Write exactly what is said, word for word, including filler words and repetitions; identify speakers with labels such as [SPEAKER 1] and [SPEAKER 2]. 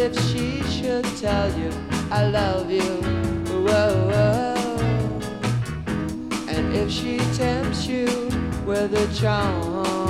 [SPEAKER 1] if she should tell you I love you, whoa, whoa. And if she tempts you with a charm,